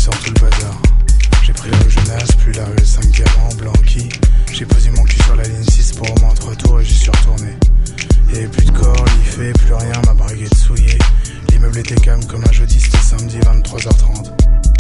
sors tout le bazar. J'ai pris la rue Jeunesse, plus la rue 5 diamants, Blanqui. J'ai posé mon cul sur la ligne 6 pour au moins 3 tours et j'y suis retourné. Y'avait plus de corps, l'IFE, plus rien, ma braguette souillée. L'immeuble était calme comme un jeudi, c'était samedi 23h30.